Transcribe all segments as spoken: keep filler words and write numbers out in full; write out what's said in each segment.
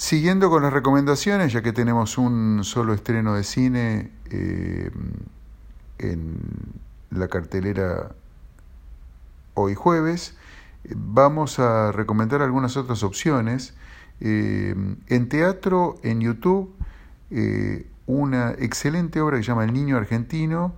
Siguiendo con las recomendaciones, ya que tenemos un solo estreno de cine eh, en la cartelera hoy jueves, vamos a recomendar algunas otras opciones. Eh, en teatro, en YouTube, eh, una excelente obra que se llama El Niño Argentino,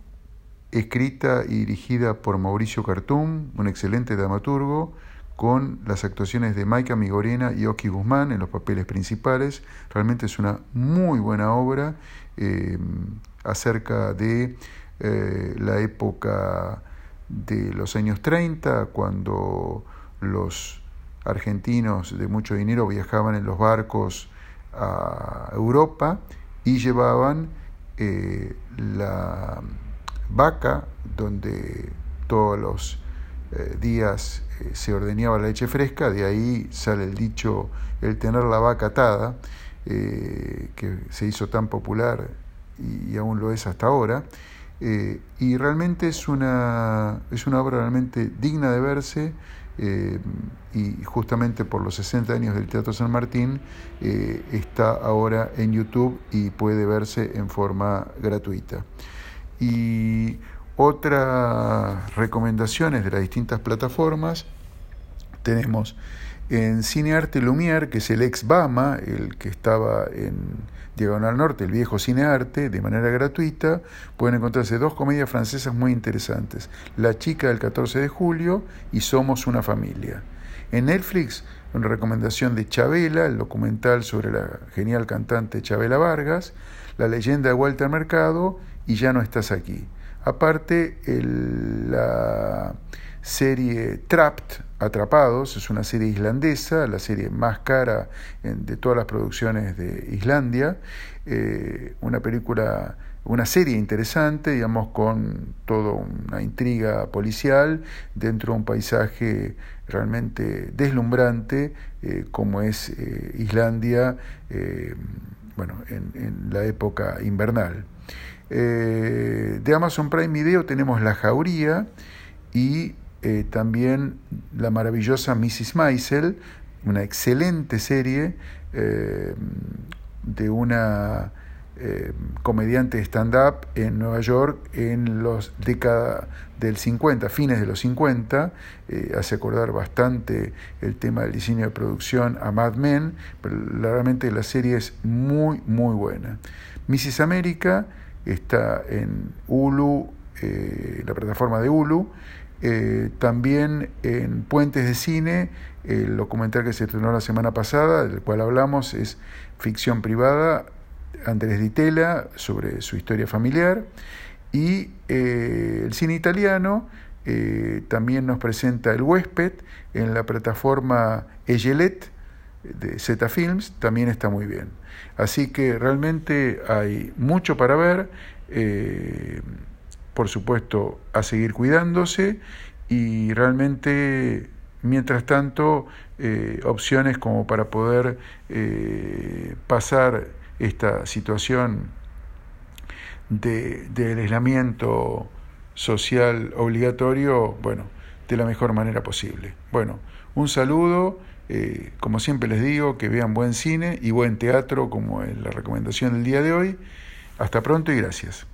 escrita y dirigida por Mauricio Cartum, un excelente dramaturgo, con las actuaciones de Maika Migorena y Oki Guzmán en los papeles principales. Realmente es una muy buena obra eh, acerca de eh, la época de los años treinta, cuando los argentinos de mucho dinero viajaban en los barcos a Europa y llevaban eh, la vaca donde todos los eh, días eh, se ordeñaba la leche fresca. De ahí sale el dicho, el tener la vaca atada, eh, que se hizo tan popular y, y aún lo es hasta ahora. Eh, y realmente es una, es una obra realmente digna de verse, eh, y justamente por los sesenta años del Teatro San Martín eh, está ahora en YouTube y puede verse en forma gratuita. Y otras recomendaciones de las distintas plataformas tenemos en Cinearte Lumière, que es el ex Bama, el que estaba en Diagonal Norte, el viejo Cinearte, de manera gratuita. Pueden encontrarse dos comedias francesas muy interesantes: La chica del catorce de julio y Somos una familia. En Netflix, una recomendación de Chabela, el documental sobre la genial cantante Chabela Vargas, La leyenda de Walter Mercado y Ya no estás aquí. Aparte, el, la serie Trapped, Atrapados, es una serie islandesa, la serie más cara en, de todas las producciones de Islandia, eh, una película, una serie interesante, digamos, con toda una intriga policial dentro de un paisaje realmente deslumbrante, eh, como es eh, Islandia, eh, bueno, en, en la época invernal. Eh, de Amazon Prime Video tenemos La Jauría y eh, también la maravillosa missus Maisel, una excelente serie eh, de una eh, comediante de stand-up en Nueva York en los décadas del cincuenta, fines de los cincuenta. Eh, hace acordar bastante el tema del diseño de producción a Mad Men, pero realmente la serie es muy, muy buena. missus América está en Hulu, eh, la plataforma de Hulu. Eh, también en Puentes de Cine, el documental que se estrenó la semana pasada, del cual hablamos, es Ficción Privada, Andrés Di Tella, sobre su historia familiar. Y eh, el cine italiano eh, también nos presenta El Huésped en la plataforma Egelet de Z Films, también está muy bien. Así que realmente hay mucho para ver. Eh, por supuesto, a seguir cuidándose y realmente, mientras tanto, eh, opciones como para poder eh, pasar esta situación de, del aislamiento social obligatorio, bueno, de la mejor manera posible. Bueno, un saludo, eh, como siempre les digo, que vean buen cine y buen teatro, como es la recomendación del día de hoy. Hasta pronto y gracias.